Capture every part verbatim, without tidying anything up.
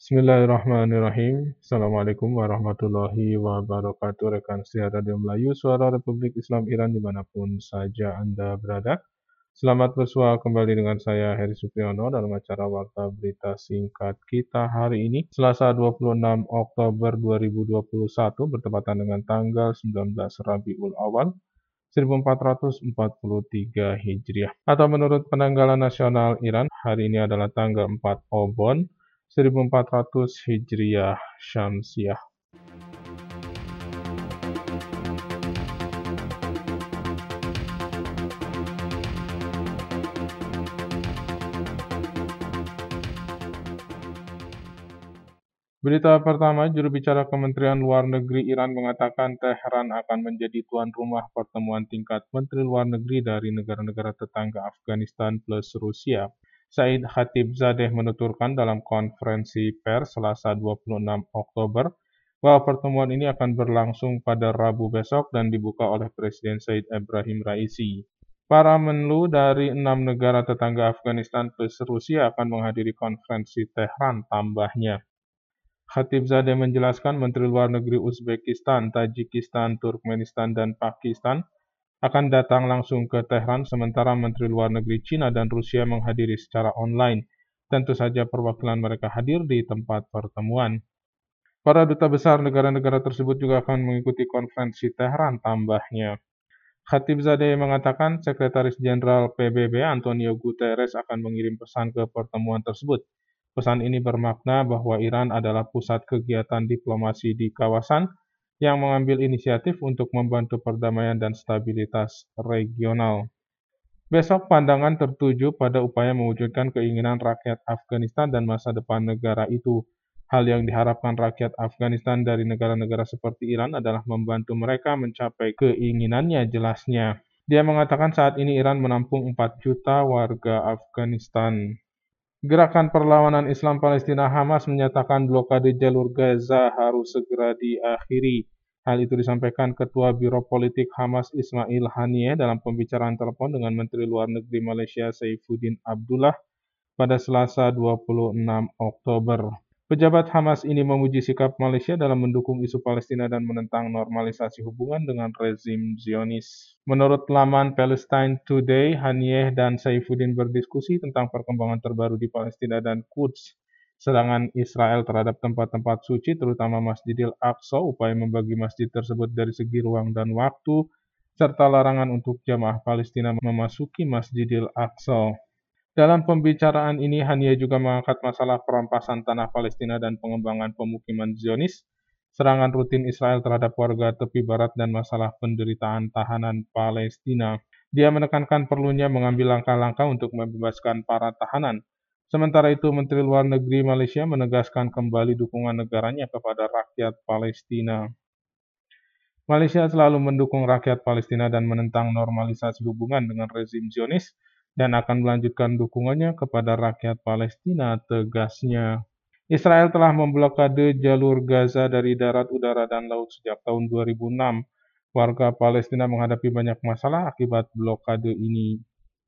Bismillahirrahmanirrahim. Assalamualaikum warahmatullahi wabarakatuh. Rekan setia Radio Melayu, Suara Republik Islam Iran dimanapun saja Anda berada. Selamat bersua kembali dengan saya, Heri Supriyono, dalam acara Warta Berita Singkat kita hari ini, Selasa dua puluh enam Oktober dua ribu dua puluh satu, bertepatan dengan tanggal sembilan belas Rabiul Awal seribu empat ratus empat puluh tiga Hijriah. Atau menurut penanggalan nasional Iran, hari ini adalah tanggal empat Obon seribu empat ratus Hijriah Syamsiah. Berita pertama, juru bicara Kementerian Luar Negeri Iran mengatakan Tehran akan menjadi tuan rumah pertemuan tingkat Menteri Luar Negeri dari negara-negara tetangga Afghanistan plus Rusia. Said Khatibzadeh menuturkan dalam konferensi pers Selasa dua puluh enam Oktober bahwa pertemuan ini akan berlangsung pada Rabu besok dan dibuka oleh Presiden Said Ebrahim Raisi. Para menlu dari enam negara tetangga Afghanistan plus Rusia akan menghadiri konferensi Tehran tambahnya. Khatibzadeh menjelaskan Menteri Luar Negeri Uzbekistan, Tajikistan, Turkmenistan, dan Pakistan akan datang langsung ke Tehran, sementara Menteri Luar Negeri China dan Rusia menghadiri secara online. Tentu saja perwakilan mereka hadir di tempat pertemuan. Para duta besar negara-negara tersebut juga akan mengikuti konferensi Tehran tambahnya. Khatibzadeh mengatakan Sekretaris Jenderal P B B Antonio Guterres akan mengirim pesan ke pertemuan tersebut. Pesan ini bermakna bahwa Iran adalah pusat kegiatan diplomasi di kawasan yang mengambil inisiatif untuk membantu perdamaian dan stabilitas regional. Besok pandangan tertuju pada upaya mewujudkan keinginan rakyat Afghanistan dan masa depan negara itu. Hal yang diharapkan rakyat Afghanistan dari negara-negara seperti Iran adalah membantu mereka mencapai keinginannya jelasnya. Dia mengatakan saat ini Iran menampung empat juta warga Afghanistan. Gerakan Perlawanan Islam Palestina Hamas menyatakan blokade jalur Gaza harus segera diakhiri. Hal itu disampaikan Ketua Biro Politik Hamas Ismail Haniyeh dalam pembicaraan telepon dengan Menteri Luar Negeri Malaysia Saifuddin Abdullah pada Selasa dua puluh enam Oktober. Pejabat Hamas ini memuji sikap Malaysia dalam mendukung isu Palestina dan menentang normalisasi hubungan dengan rezim Zionis. Menurut laman Palestine Today, Haniyeh dan Saifuddin berdiskusi tentang perkembangan terbaru di Palestina dan Quds, serangan Israel terhadap tempat-tempat suci, terutama Masjidil Aqsa, upaya membagi masjid tersebut dari segi ruang dan waktu, serta larangan untuk jamaah Palestina memasuki Masjidil Aqsa. Dalam pembicaraan ini, Haniyeh juga mengangkat masalah perampasan tanah Palestina dan pengembangan pemukiman Zionis, serangan rutin Israel terhadap warga tepi barat, dan masalah penderitaan tahanan Palestina. Dia menekankan perlunya mengambil langkah-langkah untuk membebaskan para tahanan. Sementara itu, Menteri Luar Negeri Malaysia menegaskan kembali dukungan negaranya kepada rakyat Palestina. Malaysia selalu mendukung rakyat Palestina dan menentang normalisasi hubungan dengan rezim Zionis, dan akan melanjutkan dukungannya kepada rakyat Palestina, tegasnya. Israel telah memblokade jalur Gaza dari darat, udara, dan laut sejak tahun dua ribu enam. Warga Palestina menghadapi banyak masalah akibat blokade ini.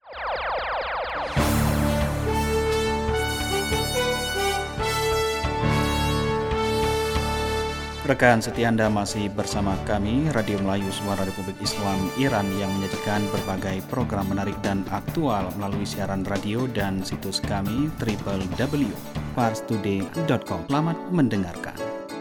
Rekan setia Anda masih bersama kami, Radio Melayu Suara Republik Islam Iran yang menyajikan berbagai program menarik dan aktual melalui siaran radio dan situs kami w w w titik pars today titik com. Selamat mendengarkan.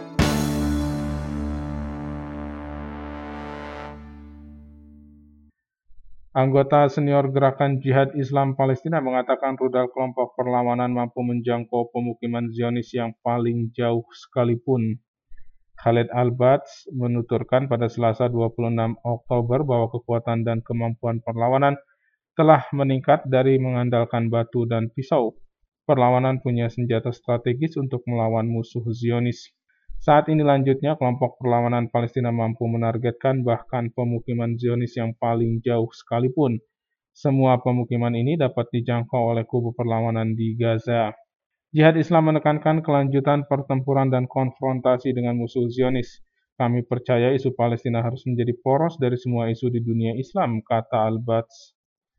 Anggota senior Gerakan Jihad Islam Palestina mengatakan rudal kelompok perlawanan mampu menjangkau pemukiman Zionis yang paling jauh sekalipun. Khaled Al-Bats menuturkan pada Selasa dua puluh enam Oktober bahwa kekuatan dan kemampuan perlawanan telah meningkat dari mengandalkan batu dan pisau. Perlawanan punya senjata strategis untuk melawan musuh Zionis. Saat ini lanjutnya, kelompok perlawanan Palestina mampu menargetkan bahkan pemukiman Zionis yang paling jauh sekalipun. Semua pemukiman ini dapat dijangkau oleh kubu perlawanan di Gaza. Jihad Islam menekankan kelanjutan pertempuran dan konfrontasi dengan musuh Zionis. Kami percaya isu Palestina harus menjadi poros dari semua isu di dunia Islam, kata Al-Bats.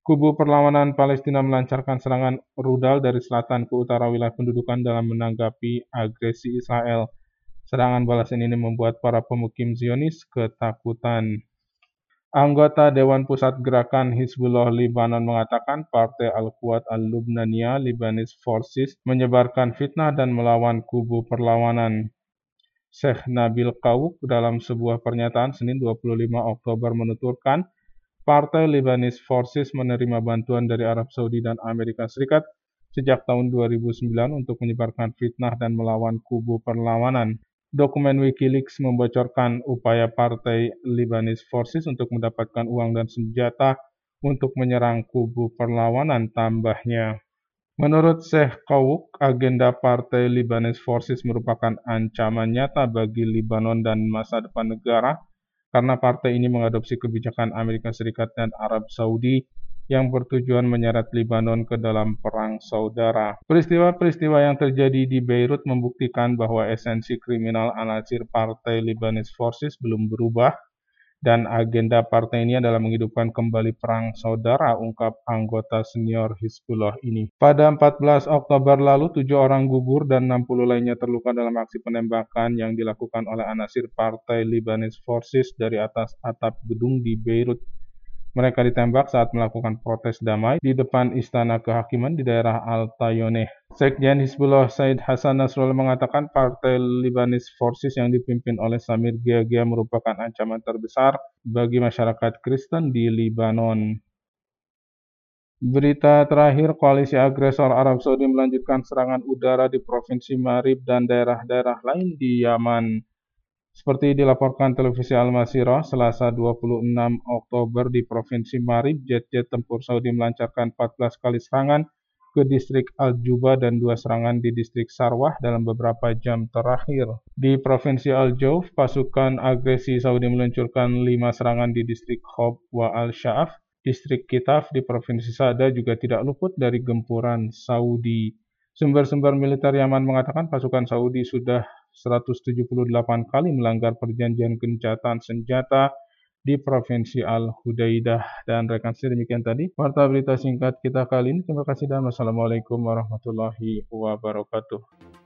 Kubu perlawanan Palestina melancarkan serangan rudal dari selatan ke utara wilayah pendudukan dalam menanggapi agresi Israel. Serangan balasan ini membuat para pemukim Zionis ketakutan. Anggota Dewan Pusat Gerakan Hizbullah Lebanon mengatakan Partai Al-Quwat Al-Lubnaniyah Lebanese Forces menyebarkan fitnah dan melawan kubu perlawanan. Sheikh Nabil Qawq dalam sebuah pernyataan Senin dua puluh lima Oktober menuturkan Partai Lebanese Forces menerima bantuan dari Arab Saudi dan Amerika Serikat sejak tahun dua ribu sembilan untuk menyebarkan fitnah dan melawan kubu perlawanan. Dokumen Wikileaks membocorkan upaya Partai Lebanese Forces untuk mendapatkan uang dan senjata untuk menyerang kubu perlawanan, tambahnya. Menurut Sheikh Qawq, agenda Partai Lebanese Forces merupakan ancaman nyata bagi Lebanon dan masa depan negara, karena partai ini mengadopsi kebijakan Amerika Serikat dan Arab Saudi yang bertujuan menyeret Lebanon ke dalam perang saudara. Peristiwa-peristiwa yang terjadi di Beirut membuktikan bahwa esensi kriminal Al-Ansir Partai Lebanese Forces belum berubah, dan agenda partai ini adalah menghidupkan kembali perang saudara, ungkap anggota senior Hizbullah ini. Pada empat belas Oktober lalu, tujuh orang gugur dan enam puluh lainnya terluka dalam aksi penembakan yang dilakukan oleh Al-Ansir Partai Lebanese Forces dari atas atap gedung di Beirut. Mereka ditembak saat melakukan protes damai di depan Istana Kehakiman di daerah Al-Tayoneh. Sekjen Hizbullah Said Hasan Nasrullah mengatakan Partai Lebanese Forces yang dipimpin oleh Samir Geagea merupakan ancaman terbesar bagi masyarakat Kristen di Lebanon. Berita terakhir, koalisi agresor Arab Saudi melanjutkan serangan udara di Provinsi Marib dan daerah-daerah lain di Yaman. Seperti dilaporkan televisi Al-Masirah, Selasa dua puluh enam Oktober di Provinsi Marib, jet-jet tempur Saudi melancarkan empat belas kali serangan ke distrik Al-Juba dan dua serangan di distrik Sarwah dalam beberapa jam terakhir. Di Provinsi Al-Jauf, pasukan agresi Saudi meluncurkan lima serangan di distrik Khob wa Al-Sha'af. Distrik Kitaf di Provinsi Sada juga tidak luput dari gempuran Saudi. Sumber-sumber militer Yaman mengatakan pasukan Saudi sudah seratus tujuh puluh delapan kali melanggar perjanjian gencatan senjata di Provinsi Al-Hudaidah. Dan rekan saya, demikian tadi warta berita singkat kita kali ini. Terima kasih dan wassalamualaikum warahmatullahi wabarakatuh.